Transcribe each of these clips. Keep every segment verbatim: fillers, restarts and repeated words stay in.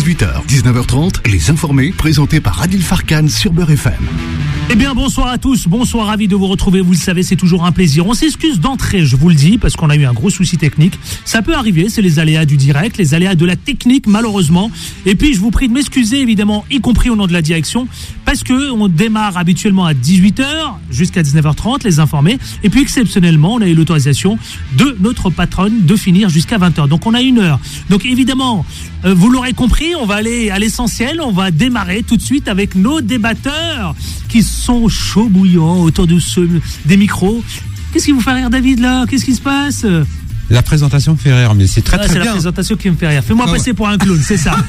dix-huit heures, dix-neuf heures trente, Les Informés, présentés par Adil Farkan sur Beurre F M. Eh bien, bonsoir à tous, bonsoir, ravi de vous retrouver, vous le savez, c'est toujours un plaisir. On s'excuse d'entrée, je vous le dis, parce qu'on a eu un gros souci technique. Ça peut arriver, c'est les aléas du direct, les aléas de la technique, malheureusement. Et puis, je vous prie de m'excuser, évidemment, y compris au nom de la direction, parce que on démarre habituellement à dix-huit heures jusqu'à dix-neuf heures trente, Les Informés. Et puis, exceptionnellement, on a eu l'autorisation de notre patronne de finir jusqu'à vingt heures. Donc, on a une heure. Donc, évidemment, euh, vous l'aurez compris, on va aller à l'essentiel. On va démarrer tout de suite avec nos débatteurs qui sont chauds bouillants autour de ce, des micros. Qu'est-ce qui vous fait rire, David, là? Qu'est-ce qui se passe? La présentation me fait rire, mais c'est très, ah, très c'est bien. C'est la présentation qui me fait rire. Fais-moi non, passer pour un clown, c'est ça.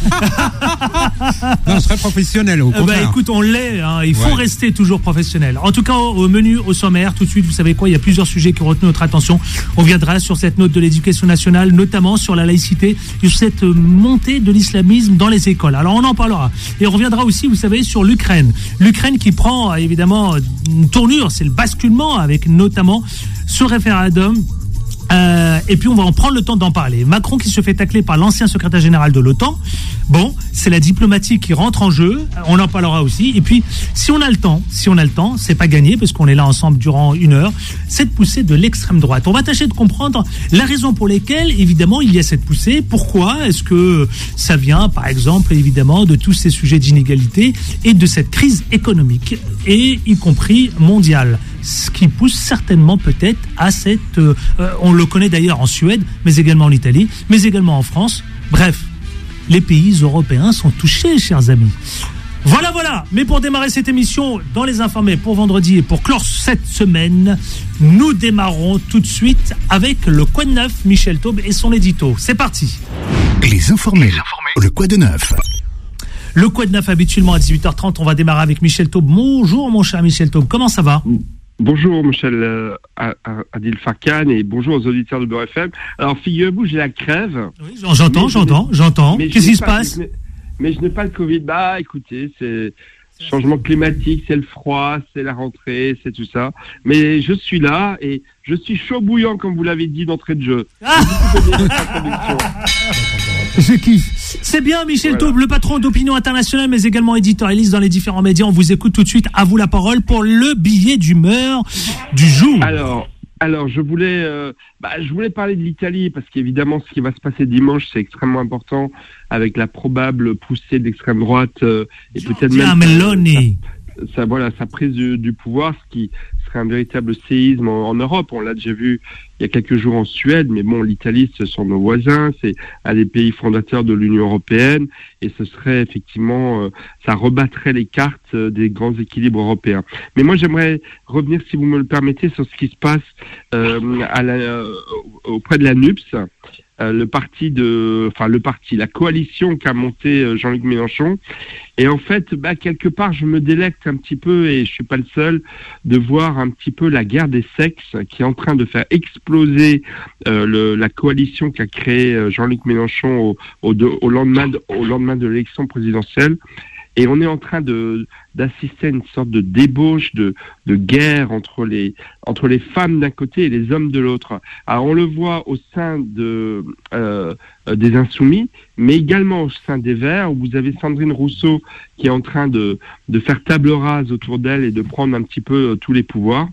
Non, très professionnel, au contraire. Bah, écoute, on l'est. Hein. Il faut ouais. rester toujours professionnel. En tout cas, au, au menu, au sommaire, tout de suite, vous savez quoi, il y a plusieurs sujets qui ont retenu notre attention. On viendra sur cette note de l'éducation nationale, notamment sur la laïcité, sur cette montée de l'islamisme dans les écoles. Alors, on en parlera. Et on reviendra aussi, vous savez, sur l'Ukraine. L'Ukraine qui prend, évidemment, une tournure, c'est le basculement avec notamment ce référendum. Euh, et puis on va en prendre le temps d'en parler. Macron qui se fait tacler par l'ancien secrétaire général de l'OTAN. Bon, c'est la diplomatie qui rentre en jeu. On en parlera aussi. Et puis, si on a le temps, si on a le temps, c'est pas gagné parce qu'on est là ensemble durant une heure. Cette poussée de l'extrême droite. On va tâcher de comprendre la raison pour laquelle, évidemment, il y a cette poussée. Pourquoi est-ce que ça vient, par exemple, évidemment, de tous ces sujets d'inégalité et de cette crise économique et y compris mondiale. Ce qui pousse certainement peut-être à cette... Euh, on le connaît d'ailleurs en Suède, mais également en Italie, mais également en France. Bref, les pays européens sont touchés, chers amis. Voilà, voilà. Mais pour démarrer cette émission dans Les Informés pour vendredi et pour clore cette semaine, nous démarrons tout de suite avec le Quoi de Neuf, Michel Taube et son édito. C'est parti. Les Informés, Les Informés. Le Quoi de Neuf. Le Quoi de Neuf, habituellement à dix-huit heures trente, on va démarrer avec Michel Taube. Bonjour, mon cher Michel Taube. Comment ça va ? Bonjour Michel euh, Adil Farkan et bonjour aux auditeurs de Beurre F M. Alors figurez-vous, j'ai la crève. Oui, j'entends, j'entends, j'entends. Qu'est-ce qui se pas, passe? mais, mais je n'ai pas le Covid. Bah écoutez, c'est changement climatique, c'est le froid, c'est la rentrée, c'est tout ça. Mais je suis là et je suis chaud bouillant comme vous l'avez dit d'entrée de jeu. Ah je kiffe. C'est bien, Michel voilà. Taube, le patron d'Opinion Internationale, mais également éditorialiste dans les différents médias. On vous écoute tout de suite. À vous la parole pour le billet d'humeur du jour. Alors, alors je voulais, euh, bah, je voulais parler de l'Italie parce qu'évidemment, ce qui va se passer dimanche, c'est extrêmement important avec la probable poussée de l'extrême droite euh, et peut-être même Meloni. Sa, sa, voilà, sa prise du, du pouvoir, ce qui serait un véritable séisme en, en Europe. On l'a déjà vu il y a quelques jours en Suède, mais bon, l'Italie, ce sont nos voisins, c'est un des pays fondateurs de l'Union européenne, et ce serait effectivement, euh, ça rebattrait les cartes euh, des grands équilibres européens. Mais moi, j'aimerais revenir, si vous me le permettez, sur ce qui se passe euh, à la, euh, auprès de la N U P S. Euh, le parti de, enfin le parti, la coalition qu'a monté euh, Jean-Luc Mélenchon. Et en fait, bah quelque part, je me délecte un petit peu, et je suis pas le seul, de voir un petit peu la guerre des sexes qui est en train de faire exploser euh, le, la coalition qu'a créée euh, Jean-Luc Mélenchon au, au, de, au lendemain de, au lendemain de l'élection présidentielle. Et on est en train de d'assister à une sorte de débauche, de, de guerre entre les entre les femmes d'un côté et les hommes de l'autre. Alors on le voit au sein de euh, des Insoumis, mais également au sein des Verts, où vous avez Sandrine Rousseau qui est en train de de faire table rase autour d'elle et de prendre un petit peu euh, tous les pouvoirs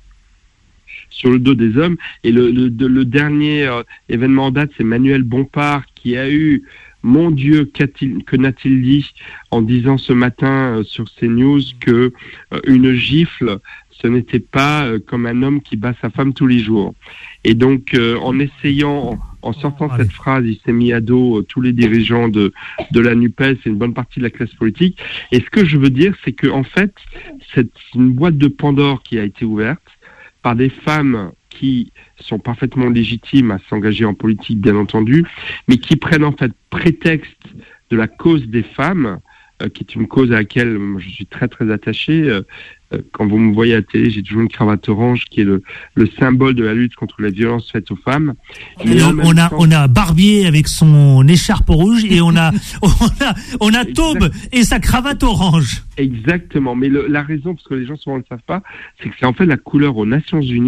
sur le dos des hommes. Et le, le, le dernier euh, événement en date, c'est Manuel Bompard qui a eu... Mon Dieu, qu'a-t-il, que n'a-t-il dit en disant ce matin euh, sur CNews que euh, une gifle, ce n'était pas euh, comme un homme qui bat sa femme tous les jours. Et donc, euh, en essayant, en, en sortant cette phrase, il s'est mis à dos euh, tous les dirigeants de de la N U P E S et une bonne partie de la classe politique. Et ce que je veux dire, c'est que en fait, c'est une boîte de Pandore qui a été ouverte par des femmes qui sont parfaitement légitimes à s'engager en politique, bien entendu, mais qui prennent en fait prétexte de la cause des femmes, euh, qui est une cause à laquelle je suis très très attaché. Euh, quand vous me voyez à la télé, j'ai toujours une cravate orange qui est le, le symbole de la lutte contre la violence faite aux femmes. Mais on, on a temps... on a Barbier avec son écharpe rouge et on a on a on a Taube et sa cravate orange. Exactement. Mais le, la raison, parce que les gens souvent ne le savent pas, c'est que c'est en fait la couleur aux Nations Unies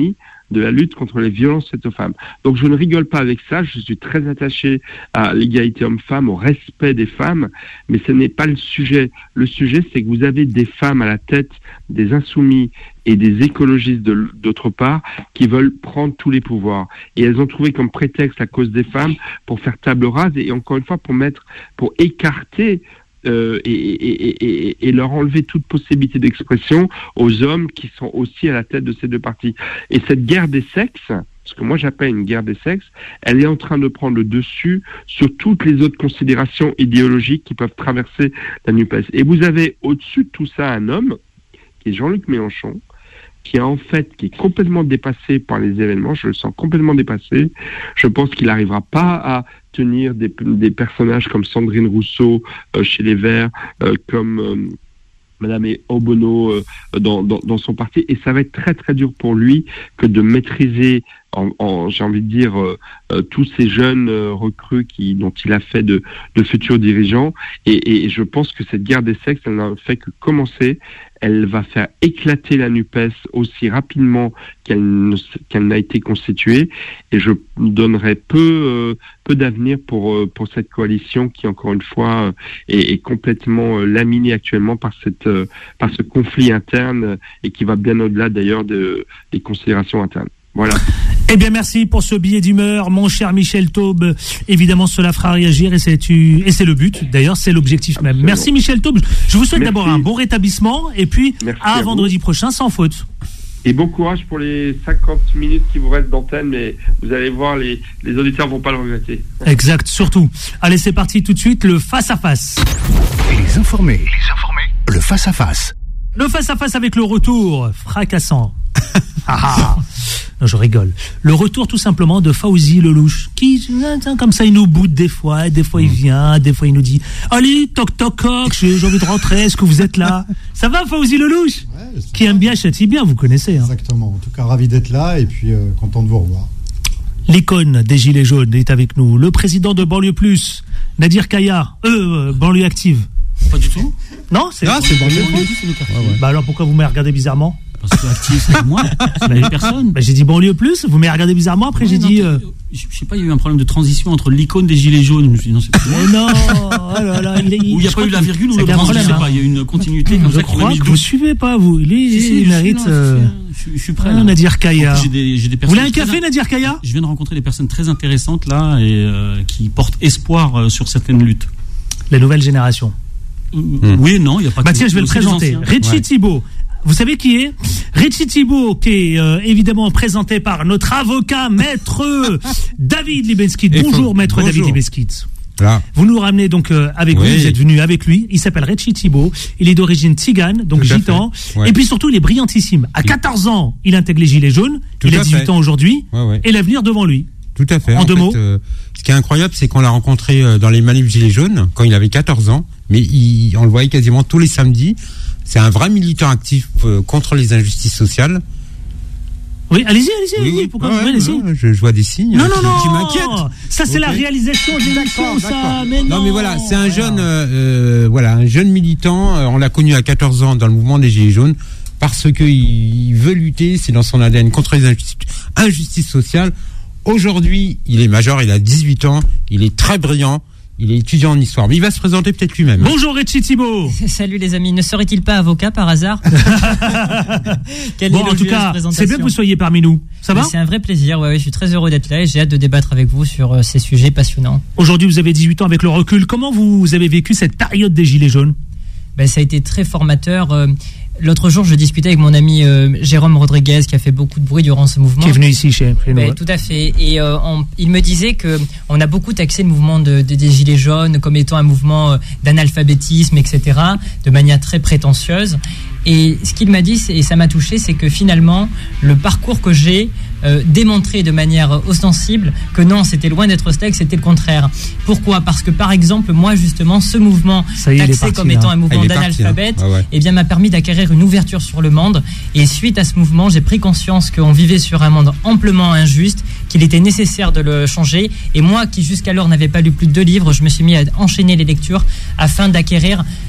de la lutte contre les violences faites aux femmes. Donc je ne rigole pas avec ça, je suis très attaché à l'égalité homme-femme, au respect des femmes, mais ce n'est pas le sujet. Le sujet, c'est que vous avez des femmes à la tête des insoumis et des écologistes de, d'autre part, qui veulent prendre tous les pouvoirs. Et elles ont trouvé comme prétexte la cause des femmes pour faire table rase et encore une fois pour mettre, pour écarter euh, et, et, et, et leur enlever toute possibilité d'expression aux hommes qui sont aussi à la tête de ces deux partis. Et cette guerre des sexes, ce que moi j'appelle une guerre des sexes, elle est en train de prendre le dessus sur toutes les autres considérations idéologiques qui peuvent traverser la NUPES. Et vous avez au-dessus de tout ça un homme, qui est Jean-Luc Mélenchon, qui est en fait, qui est complètement dépassé par les événements, je le sens complètement dépassé. Je pense qu'il n'arrivera pas à tenir des, des personnages comme Sandrine Rousseau euh, chez les Verts, euh, comme euh, Madame Obono euh, dans, dans, dans son parti, et ça va être très très dur pour lui que de maîtriser, en, en, j'ai envie de dire, euh, euh, tous ces jeunes euh, recrues qui, dont il a fait de, de futurs dirigeants, et, et je pense que cette guerre des sexes, elle n'a fait que commencer. Elle va faire éclater la NUPES aussi rapidement qu'elle, ne, qu'elle n'a été constituée, et je donnerais peu, euh, peu d'avenir pour, euh, pour cette coalition qui, encore une fois, euh, est, est complètement euh, laminée actuellement par, cette, euh, par ce conflit interne euh, et qui va bien au-delà d'ailleurs de, des considérations internes. Voilà. Eh bien, merci pour ce billet d'humeur, mon cher Michel Taube. Évidemment, cela fera réagir et c'est, et c'est le but. D'ailleurs, c'est l'objectif même. Absolument. Merci Michel Taube. Je vous souhaite merci. D'abord un bon rétablissement et puis merci à, à vendredi prochain sans faute. Et bon courage pour les cinquante minutes qui vous restent d'antenne, mais vous allez voir, les, les auditeurs vont pas le regretter. Exact, surtout. Allez, c'est parti tout de suite, le face-à-face. Les informés, les informés, le face-à-face. Le face-à-face avec le retour fracassant. Ah, non, je rigole. Le retour tout simplement de Fawzi Lelouch, qui, comme ça, il nous boude des fois, des fois il vient, des fois il nous dit « Allez, toc toc toc, j'ai, j'ai envie de rentrer, est-ce que vous êtes là ?» Ça va, Fawzi Lelouch? Ouais, qui aime bien, châtie bien, vous connaissez. Hein. Exactement, en tout cas, ravi d'être là et puis euh, content de vous revoir. L'icône des Gilets jaunes est avec nous, le président de Banlieue Plus, Nadir Kaya, euh, Banlieue Active. Pas du tout. Non, c'est, ah, c'est Banlieue Plus. C'est le quartier. Ouais, ouais. Bah alors pourquoi vous m'avez regardé bizarrement? Parce que Active, c'est moi, c'est la personne. Bah, j'ai dit Banlieue Plus, vous m'avez regardé bizarrement, après ouais, j'ai non, dit... Euh... Je sais pas, il y a eu un problème de transition entre l'icône des Gilets jaunes. Je me suis dit, non, c'est pas mais non, oh là là, il est, où il n'y a pas eu la virgule ou le blanc, je sais pas, il y a eu une continuité comme je ça. Je crois que vous ne suivez pas, vous. Il, est, si, si, il mérite... Je, euh... je, je suis prêt. Ah, Nadir Kaya. J'ai des, j'ai des vous voulez un café, Nadir Kaya? Je viens de rencontrer des personnes très intéressantes là et euh, qui portent espoir euh, sur certaines luttes. La nouvelle génération. Mmh. Oui, non, il n'y a pas bah que... Tiens, je vais le présenter. Richie ouais. Thibault. Vous savez qui est Richie Thibault, qui est euh, évidemment présenté par notre avocat, maître David Libeskind. Bonjour, faut... maître Bonjour. David Libeskind. Là. Vous nous ramenez donc euh, avec oui. vous, vous êtes venu avec lui. Il s'appelle Richie Thibault. Il est d'origine tzigane, donc Tout gitan. Ouais. Et puis surtout, il est brillantissime. À quatorze ans, il intègre les Gilets jaunes. Tout il a dix-huit fait. Ans aujourd'hui. Ouais, ouais. Et l'avenir devant lui. Tout à fait. En, en deux fait, mots. Euh, ce qui est incroyable, c'est qu'on l'a rencontré euh, dans les manifs Gilets jaunes quand il avait quatorze ans. Mais il, on le voyait quasiment tous les samedis. C'est un vrai militant actif euh, contre les injustices sociales. Oui, allez-y, allez-y, oui, allez-y. Pourquoi ouais, vous allez-y non, je, je vois des signes non, non, qui, non, qui m'inquiètent. Ça, c'est okay. La réalisation de l'émission, ça. Mais non. non, mais voilà, c'est un jeune, euh, voilà, un jeune militant. Euh, on l'a connu à quatorze ans dans le mouvement des Gilets jaunes parce que il, il veut lutter. C'est dans son A D N contre les injustices, injustices sociales. Aujourd'hui, il est majeur, il a dix-huit ans, il est très brillant. Il est étudiant en histoire, mais il va se présenter peut-être lui-même. Bonjour Richie Thibault. Salut les amis, ne serait-il pas avocat par hasard? Bon, en tout cas, c'est bien que vous soyez parmi nous. Ça va? C'est un vrai plaisir, ouais, ouais, je suis très heureux d'être là et j'ai hâte de débattre avec vous sur euh, ces sujets passionnants. Aujourd'hui, vous avez dix-huit ans avec le recul. Comment vous avez vécu cette période des Gilets jaunes? Ben, ça a été très formateur. Euh, L'autre jour, je discutais avec mon ami euh, Jérôme Rodriguez, qui a fait beaucoup de bruit durant ce mouvement. Qui est venu ici chez nous. Ben, tout à fait. Et euh, on, il me disait que on a beaucoup taxé le mouvement de, de, des Gilets jaunes comme étant un mouvement euh, d'analphabétisme, et cetera, de manière très prétentieuse. Et ce qu'il m'a dit, et ça m'a touché, c'est que finalement, le parcours que j'ai euh, démontré de manière ostensible que non, c'était loin d'être ça, que c'était le contraire. Pourquoi? Parce que par exemple, moi justement, ce mouvement y est, taxé parti, comme étant hein. un mouvement ah, d'analphabète, hein. ouais, ouais. eh bien, m'a permis d'acquérir une ouverture sur le monde. Et suite à ce mouvement, j'ai pris conscience qu'on vivait sur un monde amplement injuste, qu'il était nécessaire de le changer. Et moi, qui jusqu'alors n'avais pas lu plus de deux livres, je me suis mis à enchaîner les lectures afin d'acquérir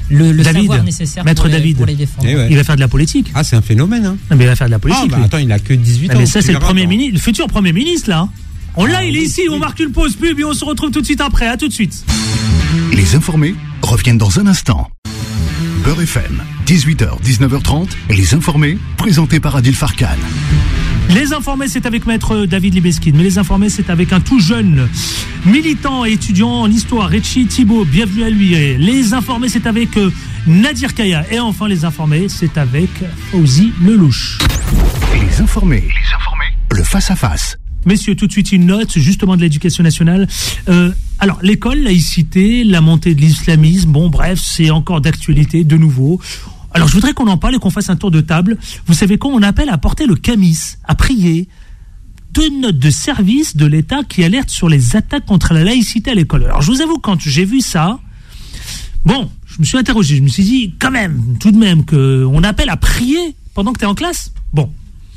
le, le David, savoir nécessaire Maître pour les, David. pour les défendre. Eh ouais. Il va faire de la politique. Ah, c'est un phénomène, hein. Non, mais il va faire de la politique. Ah, bah, lui. attends, il a que dix-huit Non, ans. mais ça, tu c'est le verras, premier attends. ministre, le futur premier ministre, là. On l'a, Ah, il est oui, ici. oui. On marque une pause pub et on se retrouve tout de suite après. À tout de suite. Les informés reviennent dans un instant. Beurre F M, dix-huit heures, dix-neuf heures trente, Les informés, présentés par Adil Farkan. Les informés, c'est avec maître David Libeskine, mais les informés, c'est avec un tout jeune militant et étudiant en histoire, Rechi Thibault, bienvenue à lui. Et les informés, c'est avec euh, Nadir Kaya. Et enfin, les informés, c'est avec Fauzi Lelouch. Les informés, les informés, le face-à-face. Messieurs, tout de suite une note justement de l'éducation nationale. Euh, alors, l'école, laïcité, la montée de l'islamisme, bon bref, c'est encore d'actualité de nouveau. Alors, je voudrais qu'on en parle et qu'on fasse un tour de table. Vous savez quoi? On appelle à porter le camis, à prier. Deux notes de service de l'État qui alertent sur les attaques contre la laïcité à l'école. Alors, je vous avoue, quand j'ai vu ça, bon, je me suis interrogé. Je me suis dit, quand même, tout de même, qu'on appelle à prier pendant que tu es en classe. Bon.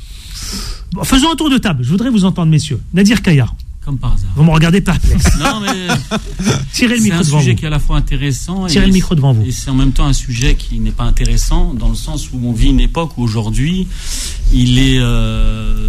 Bon, faisons un tour de table. Je voudrais vous entendre, messieurs. Nadir Kaya. Comme par hasard. Vous me regardez perplexe. Non, mais Tirez le c'est micro un devant sujet vous. qui est à la fois intéressant Tirez et, le micro devant vous. et c'est en même temps un sujet qui n'est pas intéressant dans le sens où on vit une époque où aujourd'hui il est euh,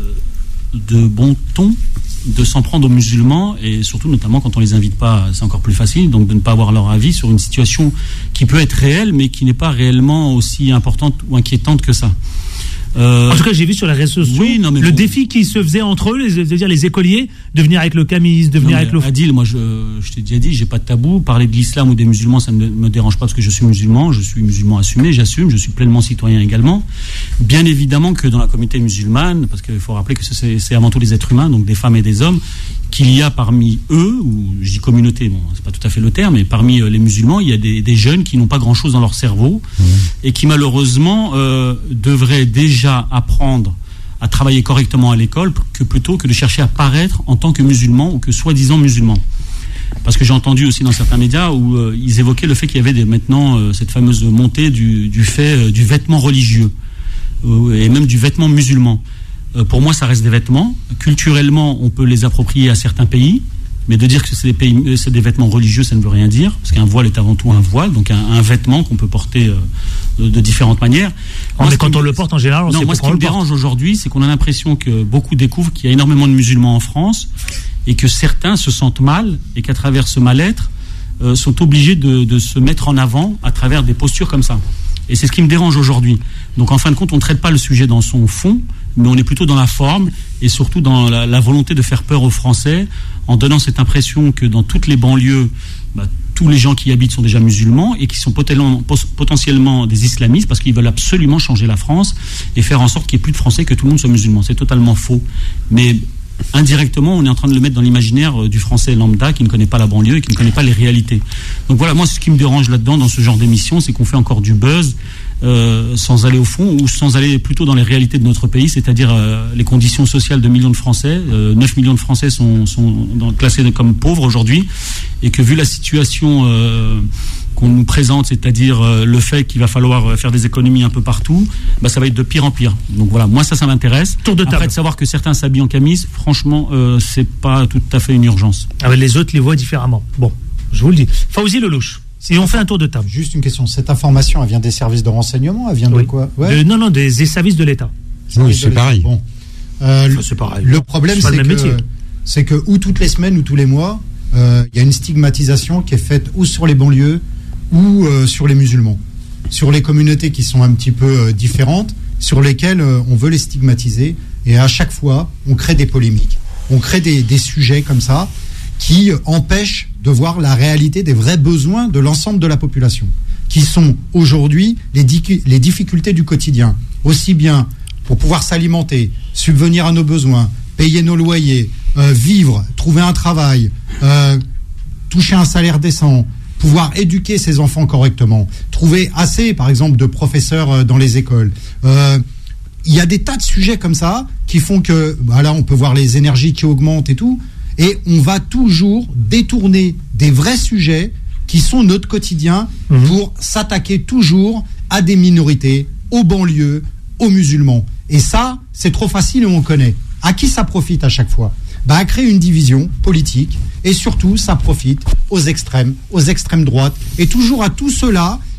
de bon ton de s'en prendre aux musulmans et surtout notamment quand on les invite pas, c'est encore plus facile, donc de ne pas avoir leur avis sur une situation qui peut être réelle mais qui n'est pas réellement aussi importante ou inquiétante que ça. Euh, En tout cas, j'ai vu sur les réseaux sociaux oui, non, mais le bon. défi qui se faisait entre eux, les, c'est-à-dire les écoliers, de venir avec le camis, de venir Non, avec le... Adil, moi je, je t'ai déjà dit, j'ai pas de tabou. Parler de l'islam ou des musulmans, ça ne me, me dérange pas parce que je suis musulman, je suis musulman assumé, j'assume, je suis pleinement citoyen également. Bien évidemment que dans la communauté musulmane, parce qu'il faut rappeler que c'est, c'est avant tout les êtres humains, donc des femmes et des hommes, qu'il y a parmi eux, ou je dis communauté, bon, c'est pas tout à fait le terme, mais parmi euh, les musulmans, il y a des, des jeunes qui n'ont pas grand-chose dans leur cerveau mmh. et qui malheureusement euh, devraient déjà apprendre à travailler correctement à l'école que plutôt que de chercher à paraître en tant que musulmans ou que soi-disant musulmans. Parce que j'ai entendu aussi dans certains médias où euh, ils évoquaient le fait qu'il y avait des, maintenant euh, cette fameuse montée du, du fait euh, du vêtement religieux euh, et même du vêtement musulman. Euh, pour moi, ça reste des vêtements. Culturellement, on peut les approprier à certains pays, mais de dire que c'est des, pays, c'est des vêtements religieux, ça ne veut rien dire, parce qu'un voile est avant tout un voile, donc un, un vêtement qu'on peut porter euh, de, de différentes manières. Oh, mais quand me, on le porte en général, on non, sait moi, ce qui me dérange porte. aujourd'hui, c'est qu'on a l'impression que beaucoup découvrent qu'il y a énormément de musulmans en France et que certains se sentent mal et qu'à travers ce mal-être, euh, sont obligés de, de se mettre en avant à travers des postures comme ça. Et c'est ce qui me dérange aujourd'hui. Donc en fin de compte, on ne traite pas le sujet dans son fond, mais on est plutôt dans la forme et surtout dans la, la volonté de faire peur aux Français en donnant cette impression que dans toutes les banlieues, bah, tous les gens qui y habitent sont déjà musulmans et qui sont potentiellement, potentiellement des islamistes parce qu'ils veulent absolument changer la France et faire en sorte qu'il n'y ait plus de Français, que tout le monde soit musulman. C'est totalement faux. Mais indirectement, on est en train de le mettre dans l'imaginaire du Français lambda qui ne connaît pas la banlieue et qui ne connaît pas les réalités. Donc voilà, moi, ce qui me dérange là-dedans, dans ce genre d'émission, c'est qu'on fait encore du buzz euh, sans aller au fond ou sans aller plutôt dans les réalités de notre pays, c'est-à-dire euh, les conditions sociales de millions de Français. Euh, neuf millions de Français sont, sont dans, classés comme pauvres aujourd'hui et que vu la situation... Euh, qu'on nous présente, c'est-à-dire euh, le fait qu'il va falloir faire des économies un peu partout, bah, ça va être de pire en pire. Donc voilà, moi ça, ça m'intéresse. Tour de table. Après, de savoir que certains s'habillent en camis, franchement, euh, c'est pas tout à fait une urgence. Ah, mais les autres les voient différemment. Bon, je vous le dis. Fauzi Lelouch, si on fait un tour de table. Juste une question, cette information, elle vient des services de renseignement, elle vient de Oui. quoi De, Non, non, des, des services de l'État. Oui, c'est pareil. Bon. Euh, Enfin, c'est pareil. Le problème, C'est pas c'est le même métier. que, c'est que ou toutes les semaines ou tous les mois, il euh, y a une stigmatisation qui est faite ou sur les banlieues ou euh, sur les musulmans, sur les communautés qui sont un petit peu euh, différentes, sur lesquelles euh, on veut les stigmatiser, et à chaque fois, on crée des polémiques. On crée des, des sujets comme ça qui euh, empêchent de voir la réalité des vrais besoins de l'ensemble de la population, qui sont aujourd'hui les, di- les difficultés du quotidien, aussi bien pour pouvoir s'alimenter, subvenir à nos besoins, payer nos loyers, euh, vivre, trouver un travail, euh, toucher un salaire décent, pouvoir éduquer ses enfants correctement, trouver assez, par exemple, de professeurs dans les écoles. Euh, il y a des tas de sujets comme ça qui font que, bah là, on peut voir les énergies qui augmentent et tout, et on va toujours détourner des vrais sujets qui sont notre quotidien mmh. pour s'attaquer toujours à des minorités, aux banlieues, aux musulmans. Et ça, c'est trop facile et on connaît. À qui ça profite à chaque fois ? Bah, à créer une division politique, et surtout, ça profite aux extrêmes, aux extrêmes droites, et toujours à tous ceux-là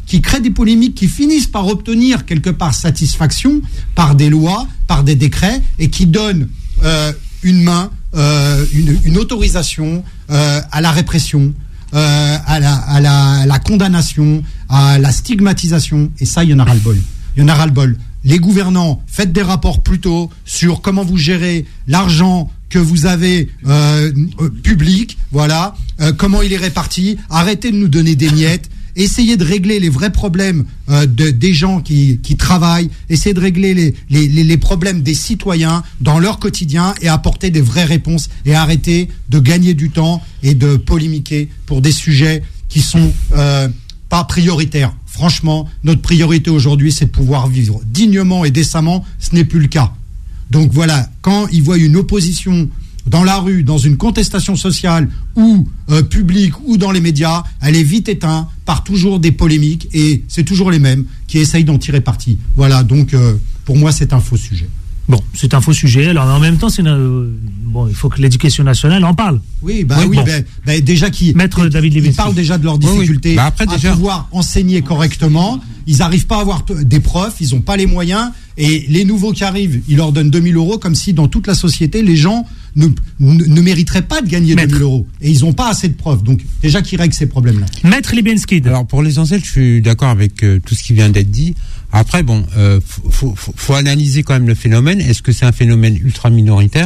qui créent des polémiques, qui finissent par obtenir quelque part satisfaction par des lois, par des décrets, et qui donnent euh, une main, euh, une, une autorisation euh, à la répression, euh, à, la, à, la, à la condamnation, à la stigmatisation. Et ça, il y en a ras-le-bol. Il y en a ras-le-bol. Les gouvernants, faites des rapports plutôt sur comment vous gérez l'argent que vous avez euh, euh, public, voilà, euh, comment il est réparti. Arrêtez de nous donner des miettes. Essayez de régler les vrais problèmes euh, de, des gens qui, qui travaillent. Essayez de régler les, les, les, les problèmes des citoyens dans leur quotidien et apporter des vraies réponses. Et arrêtez de gagner du temps et de polémiquer pour des sujets qui sont euh, pas prioritaires. Franchement, notre priorité aujourd'hui, c'est de pouvoir vivre dignement et décemment. Ce n'est plus le cas. Donc voilà, quand ils voient une opposition dans la rue, dans une contestation sociale ou euh, publique ou dans les médias, elle est vite éteinte par toujours des polémiques et c'est toujours les mêmes qui essayent d'en tirer parti. Voilà, donc euh, pour moi, c'est un faux sujet. Bon, c'est un faux sujet. Alors, en même temps, c'est une, euh, bon, il faut que l'éducation nationale en parle. Oui, bah oui, oui bon. bah, bah, déjà qui Maître David Lévesque. Ils parlent déjà de leurs difficultés oui, oui. Bah après, à déjà... pouvoir enseigner correctement. Ils n'arrivent pas à avoir t- des profs, ils n'ont pas les moyens. Et les nouveaux qui arrivent, ils leur donnent deux mille euros, comme si dans toute la société, les gens ne, ne, ne mériteraient pas de gagner Maître. deux mille euros. Et ils n'ont pas assez de profs. Donc, déjà qu'ils règlent ces problèmes-là. Maître Libenskid. Alors, pour l'essentiel, je suis d'accord avec euh, tout ce qui vient d'être dit. Après, bon, euh, faut, faut, faut analyser quand même le phénomène. Est-ce que c'est un phénomène ultra minoritaire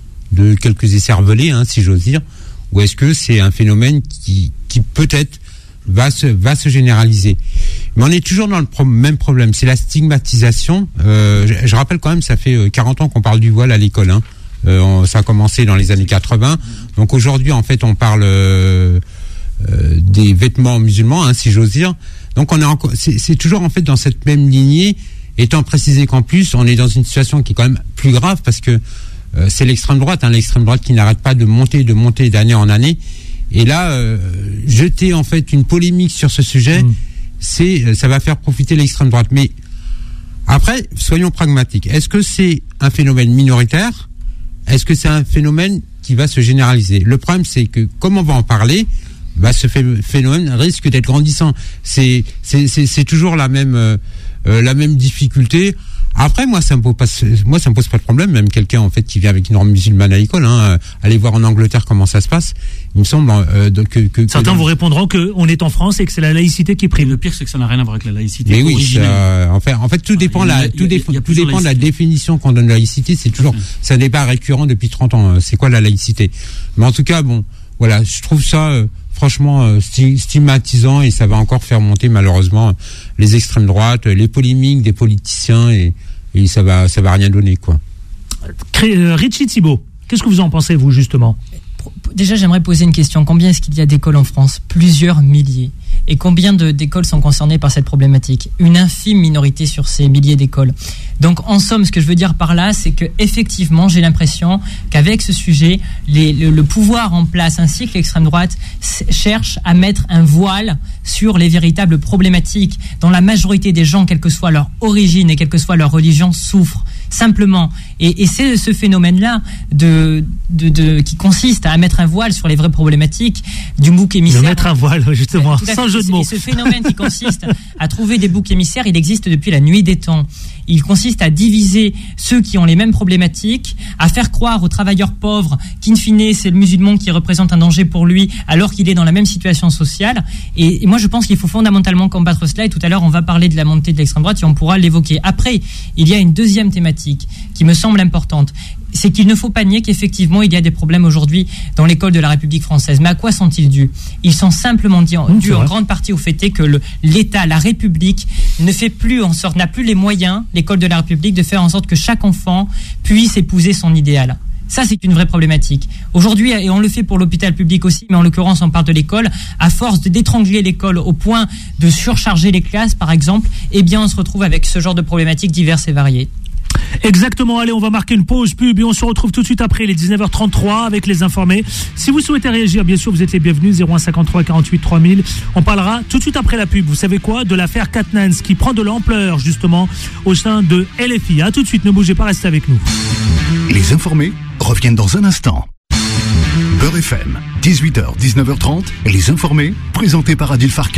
de quelques écervelés, hein, si j'ose dire, ou est-ce que c'est un phénomène qui, qui peut-être va se, va se généraliser? Mais on est toujours dans le pro- même problème, c'est la stigmatisation. Euh, je, je rappelle quand même, ça fait quarante ans qu'on parle du voile à l'école. Hein. Euh, on, ça a commencé dans les années quatre-vingts. Donc aujourd'hui, en fait, on parle euh, euh, des vêtements musulmans, hein, si j'ose dire. Donc on est encore, c'est, c'est toujours en fait dans cette même lignée, étant précisé qu'en plus on est dans une situation qui est quand même plus grave parce que euh, c'est l'extrême droite, hein, l'extrême droite qui n'arrête pas de monter, de monter d'année en année. Et là, euh, jeter en fait une polémique sur ce sujet, mmh. c'est, ça va faire profiter l'extrême droite. Mais après, soyons pragmatiques. Est-ce que c'est un phénomène minoritaire? Est-ce que c'est un phénomène qui va se généraliser? Le problème, c'est que comme on va en parler, bah, ce phénomène risque d'être grandissant. C'est, c'est, c'est, c'est toujours la même, euh, la même difficulté. Après, moi, ça me pose pas, moi, ça me pose pas de problème. Même quelqu'un, en fait, qui vient avec une norme musulmane à l'école, hein, allez voir en Angleterre comment ça se passe. Il me semble euh, que, que certains que, vous répondront que on est en France et que c'est la laïcité qui prime. Le pire, c'est que ça n'a rien à voir avec la laïcité. Mais oui, ça, en fait, en fait, tout dépend la, tout dépend, tout dépend de la définition qu'on donne de la laïcité. C'est toujours, c'est un débat récurrent depuis trente ans. C'est quoi la laïcité? Mais en tout cas, bon, voilà, je trouve ça. Euh, franchement euh, stigmatisant et ça va encore faire monter malheureusement les extrêmes droites, les polémiques des politiciens et, et ça va ça va rien donner quoi. Richie Thibault, qu'est-ce que vous en pensez vous justement? Déjà j'aimerais poser une question, combien est-ce qu'il y a d'écoles en France? Plusieurs milliers. Et combien de, d'écoles sont concernées par cette problématique? Une infime minorité sur ces milliers d'écoles. Donc en somme, ce que je veux dire par là, c'est que effectivement, j'ai l'impression qu'avec ce sujet, les, le, le pouvoir en place ainsi que l'extrême droite cherche à mettre un voile sur les véritables problématiques dont la majorité des gens, quelle que soit leur origine et quelle que soit leur religion, souffrent. Simplement. Et, et c'est ce phénomène-là de, de, de, qui consiste à mettre un voile sur les vraies problématiques du bouc émissaire. De mettre un voile, justement, euh, sans jeu de mots. Et ce phénomène qui consiste à trouver des boucs émissaires, il existe depuis la nuit des temps. Il consiste à diviser ceux qui ont les mêmes problématiques, à faire croire aux travailleurs pauvres qu'in fine, c'est le musulman qui représente un danger pour lui, alors qu'il est dans la même situation sociale. Et, et moi, je pense qu'il faut fondamentalement combattre cela. Et tout à l'heure, on va parler de la montée de l'extrême droite et on pourra l'évoquer. Après, il y a une deuxième thématique qui me semble importante. C'est qu'il ne faut pas nier qu'effectivement, il y a des problèmes aujourd'hui dans l'école de la République française. Mais à quoi sont-ils dus? Ils sont simplement dus en, dus en grande partie au fait que le, l'État, la République, ne fait plus en sorte, n'a plus les moyens, l'école de la République, de faire en sorte que chaque enfant puisse épouser son idéal. Ça, c'est une vraie problématique. Aujourd'hui, et on le fait pour l'hôpital public aussi, mais en l'occurrence, on parle de l'école, à force de d'étrangler l'école au point de surcharger les classes, par exemple, eh bien, on se retrouve avec ce genre de problématiques diverses et variées. Exactement, allez, on va marquer une pause pub et on se retrouve tout de suite après les dix-neuf heures trente-trois avec les informés. Si vous souhaitez réagir, bien sûr, vous êtes les bienvenus, zéro un cinquante-trois quarante-huit trois mille. On parlera tout de suite après la pub, vous savez quoi, de l'affaire Katnans qui prend de l'ampleur justement au sein de L F I. A tout de suite, ne bougez pas, restez avec nous. Les informés reviennent dans un instant. Beurre F M, dix-huit heures, dix-neuf heures trente, et les informés, présentés par Adil Farkan.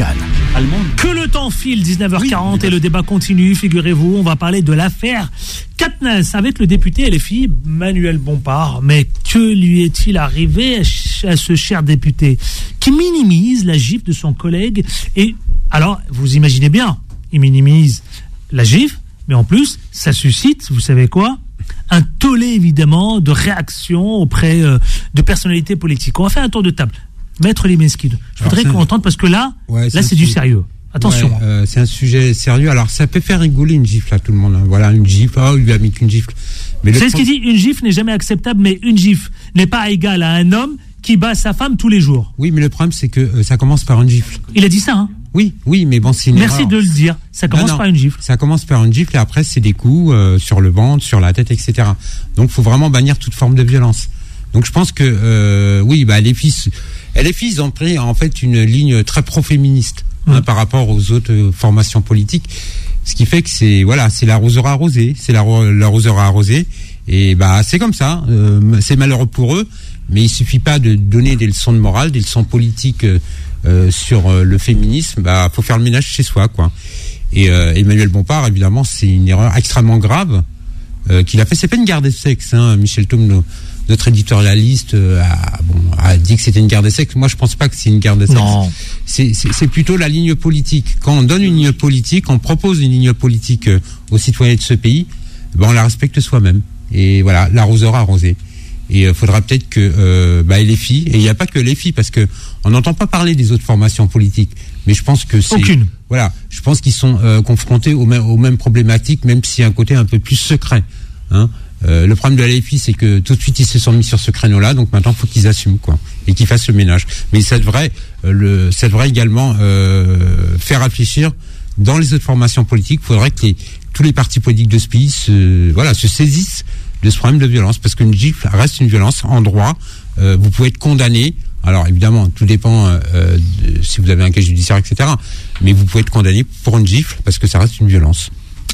Que le temps file, dix-neuf heures quarante, oui, et le débat continue, figurez-vous, on va parler de l'affaire Katniss avec le député L F I, Manuel Bompard. Mais que lui est-il arrivé à ce cher député qui minimise la gifle de son collègue? Et alors, vous imaginez bien, il minimise la gifle, mais en plus, ça suscite, vous savez quoi? Un tollé, évidemment, de réactions auprès euh, de personnalités politiques. On va faire un tour de table. Maître Limeski, je voudrais qu'on entende, parce que là, ouais, là c'est, c'est du sérieux. Attention. Ouais, euh, c'est un sujet sérieux. Alors, ça peut faire rigoler une gifle à tout le monde. Hein. Voilà, une gifle. Oh, il lui a mis qu'une gifle. Mais c'est ce qu'il dit, une gifle n'est jamais acceptable, mais une gifle n'est pas égale à un homme qui bat sa femme tous les jours. Oui, mais le problème, c'est que euh, ça commence par une gifle. Il a dit ça, hein? Oui, oui, mais bon, c'est une Merci erreur. de le dire. Ça commence non, non, par une gifle. Ça commence par une gifle et après, c'est des coups euh, sur le ventre, sur la tête, et cetera. Donc, il faut vraiment bannir toute forme de violence. Donc, je pense que, euh, oui, bah, les filles, les filles, ils ont pris, en fait, une ligne très pro-féministe mmh. hein, par rapport aux autres euh, formations politiques. Ce qui fait que c'est, voilà, c'est l'arroseur arrosé. C'est l'arroseur arrosé. Et, bah, c'est comme ça. Euh, c'est malheureux pour eux. Mais il suffit pas de donner des leçons de morale, des leçons politiques, euh, Euh, sur euh, le féminisme. Bah, faut faire le ménage chez soi, quoi. Et euh, Emmanuel Bompard, évidemment, c'est une erreur extrêmement grave euh, qu'il a fait. C'est pas une guerre des sexes, hein. Michel Thaume, no, notre éditorialiste, euh, a, bon, a dit que c'était une guerre des sexes. Moi, je pense pas que c'est une guerre des sexes. Non. C'est, c'est, c'est plutôt la ligne politique. Quand on donne une ligne politique, on propose une ligne politique euh, aux citoyens de ce pays, ben, on la respecte soi-même. Et voilà, l'arroseur arrosé. Et il euh, faudra peut-être que euh, bah, les filles, et il n'y a pas que les filles, parce que on n'entend pas parler des autres formations politiques, mais je pense que c'est aucune. Voilà, je pense qu'ils sont euh, confrontés aux mêmes, aux mêmes problématiques, même s'il y a un côté un peu plus secret. Hein. Euh, le problème de la L F I, c'est que tout de suite ils se sont mis sur ce créneau-là, donc maintenant il faut qu'ils assument, quoi, et qu'ils fassent le ménage. Mais ça devrait, euh, le, ça devrait également euh, faire réfléchir dans les autres formations politiques. Il faudrait que les, tous les partis politiques de ce pays se, voilà, se saisissent de ce problème de violence, parce qu'une gifle reste une violence en droit. Euh, vous pouvez être condamné. Alors évidemment, tout dépend euh, de, si vous avez un cas judiciaire, et cetera. Mais vous pouvez être condamné pour une gifle parce que ça reste une violence.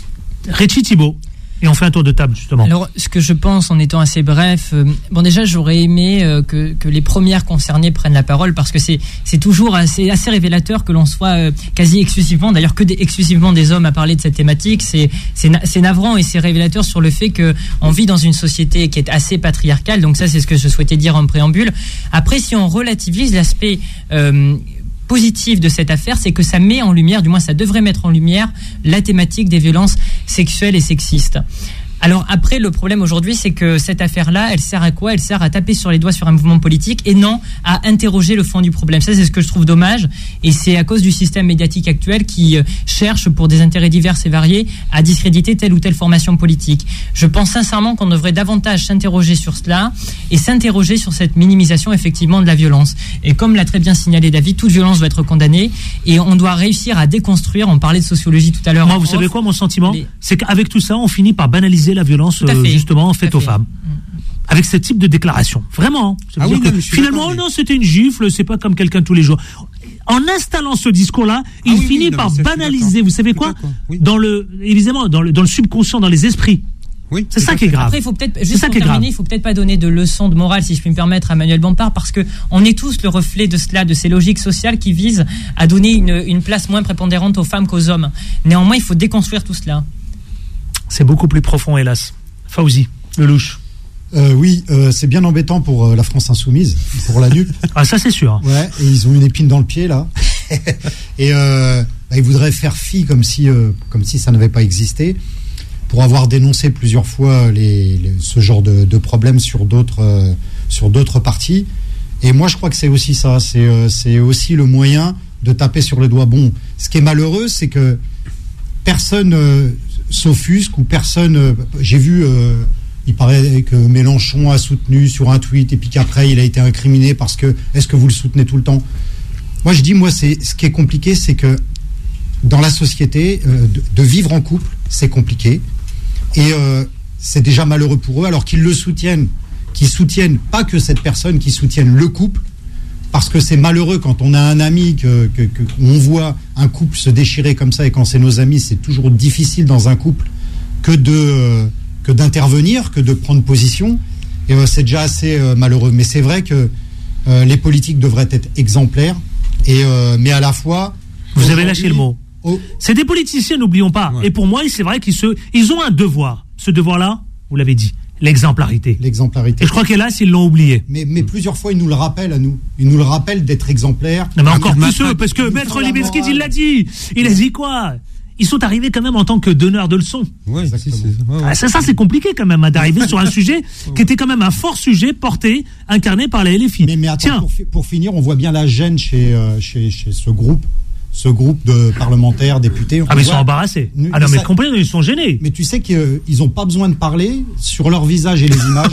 Richie Thibault. Et on fait un tour de table, justement. Alors, ce que je pense, en étant assez bref, euh, bon, déjà, j'aurais aimé euh, que, que les premières concernées prennent la parole, parce que c'est, c'est toujours assez, assez révélateur que l'on soit euh, quasi exclusivement, d'ailleurs que des, exclusivement des hommes à parler de cette thématique. C'est, c'est, c'est navrant et c'est révélateur sur le fait qu'on vit dans une société qui est assez patriarcale. Donc ça, c'est ce que je souhaitais dire en préambule. Après, si on relativise l'aspect Euh, positif de cette affaire, c'est que ça met en lumière, du moins ça devrait mettre en lumière, la thématique des violences sexuelles et sexistes. Alors après, le problème aujourd'hui, c'est que cette affaire-là, elle sert à quoi ? Elle sert à taper sur les doigts sur un mouvement politique et non à interroger le fond du problème. Ça, c'est ce que je trouve dommage, et c'est à cause du système médiatique actuel qui euh, cherche, pour des intérêts divers et variés, à discréditer telle ou telle formation politique. Je pense sincèrement qu'on devrait davantage s'interroger sur cela et s'interroger sur cette minimisation, effectivement, de la violence. Et comme l'a très bien signalé David, toute violence doit être condamnée et on doit réussir à déconstruire. On parlait de sociologie tout à l'heure. Moi, vous savez quoi, mon sentiment ? Les... C'est qu'avec tout ça, on finit par banaliser la violence euh, justement faite aux femmes. Avec ce type de déclaration. Vraiment. Ah oui, non, finalement, oh non, c'était une gifle, c'est pas comme quelqu'un tous les jours. En installant ce discours-là, ah il oui, finit oui, non, par banaliser, vous savez quoi, oui. Dans le, évidemment, dans le, dans le subconscient, dans les esprits. Oui, c'est ça qui est grave. Après, il faut peut-être, juste pour terminer, il faut peut-être pas donner de leçons de morale, si je puis me permettre, à Manuel Bompard, parce que on est tous le reflet de cela, de ces logiques sociales qui visent à donner une, une place moins prépondérante aux femmes qu'aux hommes. Néanmoins, il faut déconstruire tout cela. C'est beaucoup plus profond, hélas. Fauzi, Lelouch. Euh, oui, euh, c'est bien embêtant pour euh, la France insoumise, pour la N U P. Ah, ça c'est sûr. Ouais, et ils ont une épine dans le pied là. et euh, bah, ils voudraient faire fi comme si, euh, comme si ça n'avait pas existé, pour avoir dénoncé plusieurs fois les, les, ce genre de, de problème sur d'autres, euh, sur d'autres partis. Et moi, je crois que c'est aussi ça. C'est, euh, c'est aussi le moyen de taper sur les doigts. Bon, ce qui est malheureux, c'est que personne euh, s'offusque ou personne. Euh, j'ai vu. Euh, Il paraît que Mélenchon a soutenu sur un tweet et puis qu'après il a été incriminé parce que est-ce que vous le soutenez tout le temps ? Moi je dis, moi c'est ce qui est compliqué, c'est que dans la société euh, de, de vivre en couple c'est compliqué et euh, c'est déjà malheureux pour eux, alors qu'ils le soutiennent, qu'ils soutiennent pas que cette personne, qu'ils soutiennent le couple, parce que c'est malheureux quand on a un ami que, que, que on voit un couple se déchirer comme ça, et quand c'est nos amis c'est toujours difficile dans un couple que de euh, que d'intervenir, que de prendre position, et euh, c'est déjà assez euh, malheureux. Mais c'est vrai que euh, les politiques devraient être exemplaires, et, euh, mais à la fois... Vous avez lâché le mot. Oh. C'est des politiciens, n'oublions pas. Ouais. Et pour moi, c'est vrai qu'ils se, ils ont un devoir. Ce devoir-là, vous l'avez dit, l'exemplarité. L'exemplarité. Et je crois qu'hélas, ils l'ont oublié. Mais, mais plusieurs fois, ils nous le rappellent à nous. Ils nous le rappellent d'être exemplaires. Non, mais encore plus eux, parce que Maître Libeskid, il l'a dit. Il a dit quoi? Ils sont arrivés quand même en tant que donneurs de leçons. Ouais, c'est, c'est, ouais, ouais. Ah, ça, ça, c'est compliqué quand même, hein, d'arriver sur un sujet qui était quand même un fort sujet porté, incarné par la L F I. Mais, mais attends, Tiens. Pour, pour finir, on voit bien la gêne chez, euh, chez, chez ce groupe. Ce groupe de parlementaires, députés. Ah, mais ils sont embarrassés. Ah non, mais ça, complètement, ils sont gênés. Mais tu sais qu'ils n'ont pas besoin de parler sur leur visage et les images.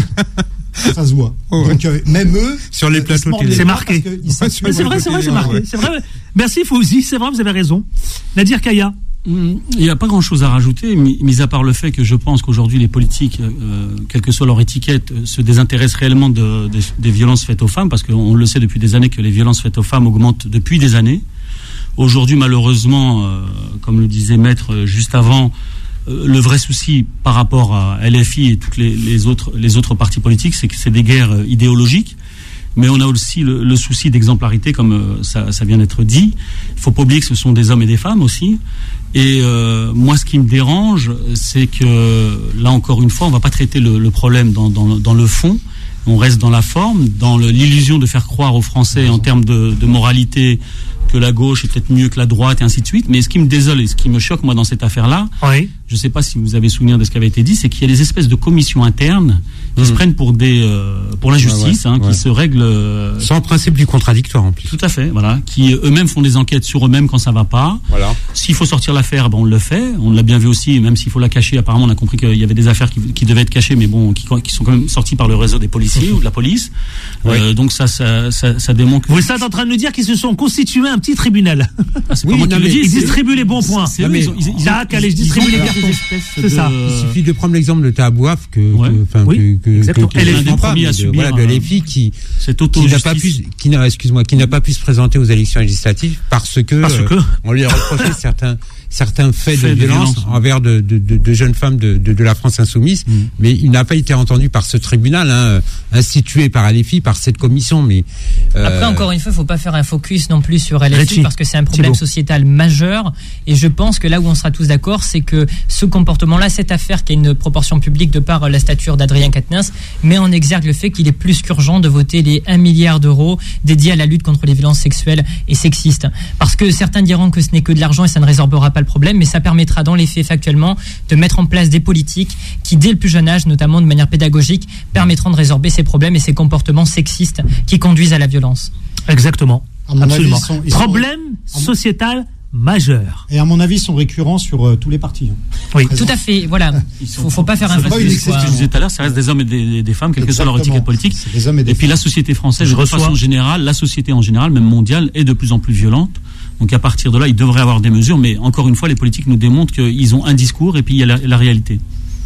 Ça se voit. Oh, ouais. Donc, euh, même eux. Sur les plateaux télé. C'est marqué. Ouais, c'est vrai, c'est vrai, c'est, c'est marqué. Ouais. C'est vrai. Merci, Fouzi. C'est vrai, vous avez raison. Nadir Kaya. Il n'y a pas grand-chose à rajouter, mis à part le fait que je pense qu'aujourd'hui, les politiques, euh, quelle que soit leur étiquette, se désintéressent réellement de, de, des violences faites aux femmes, parce qu'on le sait depuis des années que les violences faites aux femmes augmentent depuis des années. Aujourd'hui, malheureusement, euh, comme le disait Maître euh, juste avant, euh, le vrai souci par rapport à L F I et toutes les, les autres les autres partis politiques, c'est que c'est des guerres euh, idéologiques. Mais on a aussi le, le souci d'exemplarité, comme euh, ça, ça vient d'être dit. Il faut pas oublier que ce sont des hommes et des femmes aussi. Et euh, moi, ce qui me dérange, c'est que là encore une fois, on va pas traiter le, le problème dans, dans, dans le fond. On reste dans la forme, dans le, l'illusion de faire croire aux Français en termes de, de moralité que la gauche est peut-être mieux que la droite et ainsi de suite. Mais ce qui me désole et ce qui me choque, moi, dans cette affaire-là, oui. Je ne sais pas si vous avez souvenir de ce qui avait été dit, c'est qu'il y a des espèces de commissions internes qui mmh. se prennent pour des euh, pour la justice, ouais, ouais, hein, ouais. qui se règlent euh, sans principe du contradictoire en plus. Tout à fait, voilà, qui eux-mêmes font des enquêtes sur eux-mêmes quand ça va pas. Voilà. S'il faut sortir l'affaire, ben on le fait. On l'a bien vu aussi, même s'il faut la cacher. Apparemment, on a compris qu'il y avait des affaires qui, qui devaient être cachées, mais bon, qui, qui sont quand même sorties par le réseau des policiers ou de la police. Ouais. Euh, donc ça, ça, ça, ça démontre. Vous êtes en train de nous dire qu'ils se sont constitués un petit tribunal. Ah, c'est oui, pas moi qui le dis. Ils distribuent les bons points. C'est, c'est eux, ils ont, ils, ils, Tac, allez, je distribue les cartons. C'est ça. Il suffit de prendre l'exemple de Tahabouaf que, ouais. que, oui, que, exactement. que, Elle est des premiers à subir. Voilà, de L F I qui, qui n'a pas pu, qui n'a, excuse-moi, qui n'a pas pu se présenter aux élections législatives parce que, parce que... Euh, on lui a reproché certains, certains faits fait de, de violence, violence envers de, de, de, de jeunes femmes de, de, de la France insoumise, mm. mais il n'a pas été entendu par ce tribunal, hein, institué par L F I, par cette commission. Mais euh... après, encore une fois, il ne faut pas faire un focus non plus sur L F I Réti. Parce que c'est un problème Thibault. sociétal majeur. Et je pense que là où on sera tous d'accord, c'est que ce comportement-là, cette affaire qui a une proportion publique de par la stature d'Adrien Quatennens, met en exergue le fait qu'il est plus qu'urgent de voter les un milliard d'euros dédiés à la lutte contre les violences sexuelles et sexistes. Parce que certains diront que ce n'est que de l'argent et ça ne résorbera pas le problème, mais ça permettra dans les faits factuellement de mettre en place des politiques qui, dès le plus jeune âge, notamment de manière pédagogique, permettront de résorber ces problèmes et ces comportements sexistes qui conduisent à la violence. Exactement. Absolument. Avis, ils sont, ils problème sont... sociétal majeur. Et à mon avis, ils sont récurrents sur euh, tous les partis. Hein. Oui, tout à fait. Voilà. Il faut, faut pas faire un focus. Ce que je disais tout à l'heure, ça reste des hommes et des, des femmes, quelle que soit leur étiquette politique. Et, et puis la société française, de façon générale, la société en général, même mondiale, est de plus en plus violente. Donc à partir de là, il devrait y avoir des mesures, mais encore une fois, les politiques nous démontrent qu'ils ont un discours et puis il y a la, la réalité.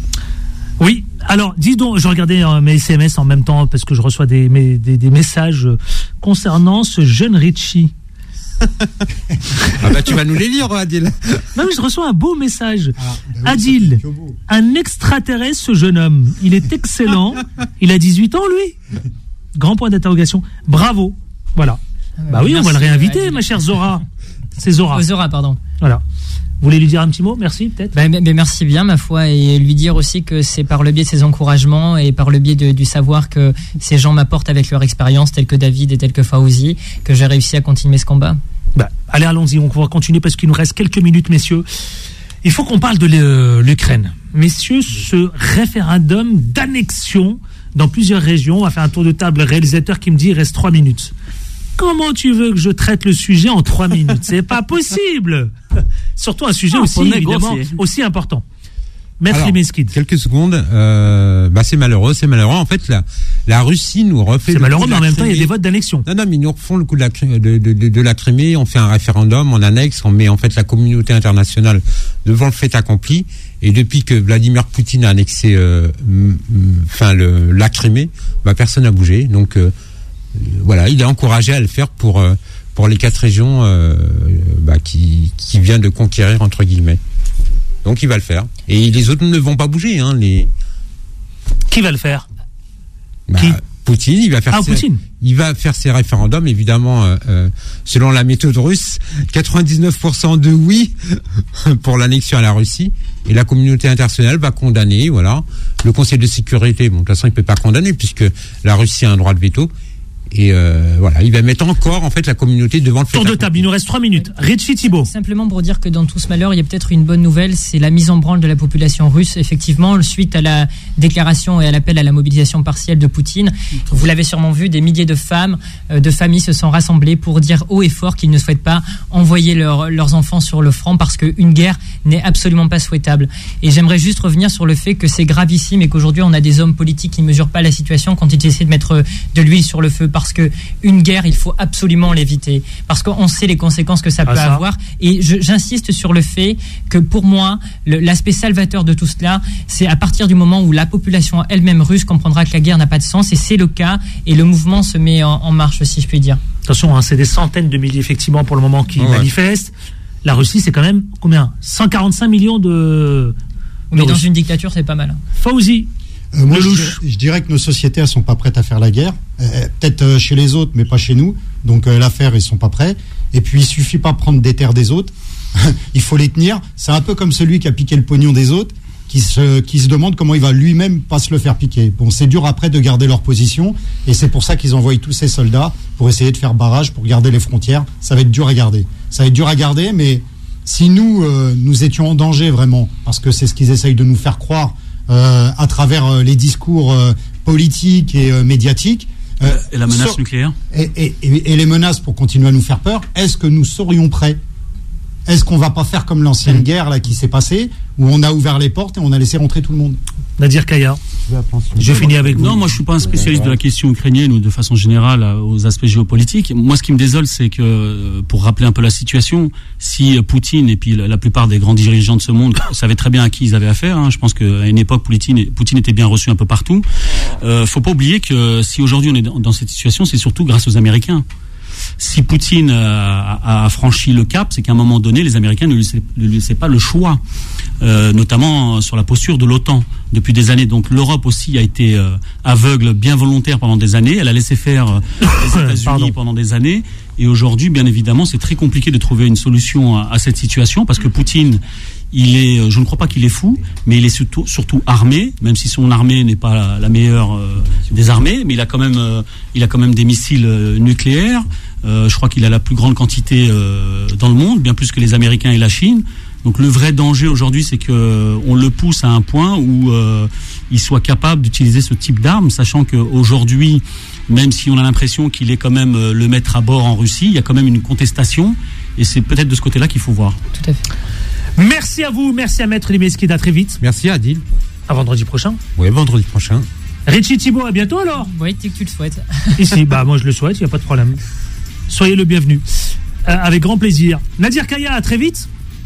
Oui, alors dis donc, je regardais euh, mes S M S en même temps parce que je reçois des, mes, des, des messages concernant ce jeune Richie. Ah bah tu vas nous les lire, Adil. Non mais je reçois un beau message. Ah, bah oui, Adil, un extraterrestre ce jeune homme. Il est excellent. Il a dix-huit ans lui. Grand point d'interrogation. Bravo. Voilà. Ah bah, bah oui, merci, on va le réinviter, Adil. Ma chère Zora. C'est Zora. Oh, Zora, pardon. Voilà. Vous voulez lui dire un petit mot? Merci, peut-être. Ben, ben, merci bien, ma foi, et lui dire aussi que c'est par le biais de ses encouragements et par le biais de, du savoir que ces gens m'apportent avec leur expérience, tels que David et tels que Fawzi, que j'ai réussi à continuer ce combat. Ben, allez, allons-y, on va continuer parce qu'il nous reste quelques minutes, messieurs. Il faut qu'on parle de l'Ukraine. Messieurs, ce référendum d'annexion dans plusieurs régions, on va faire un tour de table, réalisateur qui me dit il reste trois minutes. Comment tu veux que je traite le sujet en trois minutes? C'est pas possible. Surtout un sujet ah, aussi, évidemment, aussi important. Maître Libeskid. Quelques secondes. Euh, bah c'est malheureux, c'est malheureux. En fait, la, la Russie nous refait. C'est malheureux, mais en même temps, il y a des votes d'annexion. Non, non, mais ils nous refont le coup de la, de, de, de, de la Crimée. On fait un référendum, on annexe, on met en fait la communauté internationale devant le fait accompli. Et depuis que Vladimir Poutine a annexé, euh, enfin le la Crimée, bah personne n'a bougé. Donc euh, voilà, il est encouragé à le faire pour euh, pour les quatre régions euh, bah, qui qui vient de conquérir entre guillemets. Donc il va le faire. Et les autres ne vont pas bouger. Hein, les... Qui va le faire? bah, Qui Poutine, il va faire ah, ses, Poutine. il va faire ses référendums, évidemment, euh, euh, selon la méthode russe, quatre-vingt-dix-neuf pour cent de oui pour l'annexion à la Russie, et la communauté internationale va condamner, voilà. Le Conseil de sécurité, bon, de toute façon, il peut pas condamner puisque la Russie a un droit de veto. Et euh, voilà, il va mettre encore en fait la communauté devant le fait. Tour de table, il nous reste trois minutes. Richie Thibault. Simplement pour dire que dans tout ce malheur, il y a peut-être une bonne nouvelle, c'est la mise en branle de la population russe. Effectivement, suite à la déclaration et à l'appel à la mobilisation partielle de Poutine, vous l'avez sûrement vu, des milliers de femmes, euh, de familles se sont rassemblées pour dire haut et fort qu'ils ne souhaitent pas envoyer leur, leurs enfants sur le front parce qu'une guerre n'est absolument pas souhaitable. Et j'aimerais juste revenir sur le fait que c'est gravissime et qu'aujourd'hui on a des hommes politiques qui ne mesurent pas la situation quand ils essaient de mettre de l'huile sur le feu. Parce que une guerre, il faut absolument l'éviter. Parce qu'on sait les conséquences que ça peut ah, ça. avoir. Et je, j'insiste sur le fait que pour moi, le, l'aspect salvateur de tout cela, c'est à partir du moment où la population elle-même russe comprendra que la guerre n'a pas de sens. Et c'est le cas. Et le mouvement se met en, en marche, si je puis dire. Attention, hein, c'est des centaines de milliers, effectivement, pour le moment, qui ouais. manifestent. La Russie, c'est quand même combien ? cent quarante-cinq millions de. Mais dans une dictature, c'est pas mal. Fauzi. Euh, moi, je, je dirais que nos sociétés, elles sont pas prêtes à faire la guerre. Euh, peut-être euh, chez les autres, mais pas chez nous. Donc euh, l'affaire, ils sont pas prêts. Et puis, il suffit pas de prendre des terres des autres. Il faut les tenir. C'est un peu comme celui qui a piqué le pognon des autres, qui se, qui se demande comment il va lui-même pas se le faire piquer. Bon, c'est dur après de garder leur position. Et c'est pour ça qu'ils envoient tous ces soldats pour essayer de faire barrage, pour garder les frontières. Ça va être dur à garder. Ça va être dur à garder, mais si nous, euh, nous étions en danger vraiment, parce que c'est ce qu'ils essayent de nous faire croire, Euh, à travers euh, les discours euh, politiques et euh, médiatiques. Euh, et la menace sur, nucléaire et, et, et, et les menaces pour continuer à nous faire peur. Est-ce que nous serions prêts ? Est-ce qu'on va pas faire comme l'ancienne mmh. guerre là qui s'est passée, où on a ouvert les portes et on a laissé rentrer tout le monde ? Nadir Kaya. Je finis avec vous. Non, moi je suis pas un spécialiste de la question ukrainienne ou de façon générale aux aspects géopolitiques. Moi, ce qui me désole, c'est que, pour rappeler un peu la situation, si Poutine et puis la plupart des grands dirigeants de ce monde savaient très bien à qui ils avaient affaire, hein, je pense qu'à une époque, Poutine, Poutine était bien reçu un peu partout. Euh, faut pas oublier que si aujourd'hui on est dans cette situation, c'est surtout grâce aux Américains. Si Poutine a, a franchi le cap, c'est qu'à un moment donné, les Américains ne lui laissaient, ne lui laissaient pas le choix, euh, notamment sur la posture de l'OTAN depuis des années. Donc l'Europe aussi a été euh, aveugle, bien volontaire pendant des années. Elle a laissé faire euh, les États-Unis pendant des années. Et aujourd'hui, bien évidemment, c'est très compliqué de trouver une solution à, à cette situation parce que Poutine, il est, je ne crois pas qu'il est fou, mais il est surtout, surtout armé, même si son armée n'est pas la, la meilleure euh, des armées, mais il a quand même, euh, il a quand même des missiles euh, nucléaires. Euh, je crois qu'il a la plus grande quantité euh, dans le monde, bien plus que les Américains et la Chine. Donc le vrai danger aujourd'hui, c'est que euh, on le pousse à un point où euh, il soit capable d'utiliser ce type d'armes, sachant qu'aujourd'hui, même si on a l'impression qu'il est quand même euh, le maître à bord en Russie, il y a quand même une contestation, et c'est peut-être de ce côté-là qu'il faut voir. Tout à fait. Merci à vous, merci à Maître Limeskida, très vite. Merci Adil. À vendredi prochain. Oui, vendredi prochain. Richie Thibault, à bientôt alors. Oui, dès que tu le souhaites. Ici, bah moi je le souhaite, il n'y a pas de problème. Soyez le bienvenu. Euh, avec grand plaisir. Nadir Kaya, à très vite.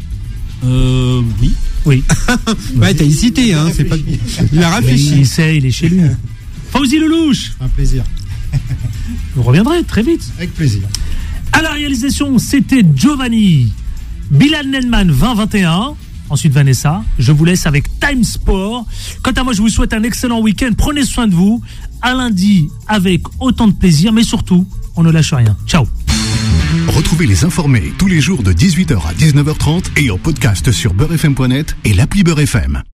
Euh, oui. Oui. Ouais, t'as hésité, hein. C'est pas... Il a réfléchi. Il sait, il est chez lui. Fauzi Lelouch. Un plaisir. Vous reviendrez très vite. Avec plaisir. À la réalisation, c'était Giovanni. Bilal Nelman, vingt vingt et un. Ensuite Vanessa. Je vous laisse avec Time Sport. Quant à moi, je vous souhaite un excellent week-end. Prenez soin de vous. À lundi avec autant de plaisir, mais surtout, on ne lâche rien. Ciao. Retrouvez les informés tous les jours de dix-huit heures à dix-neuf heures trente et en podcast sur beurre f m point net et l'appli Beurre F M.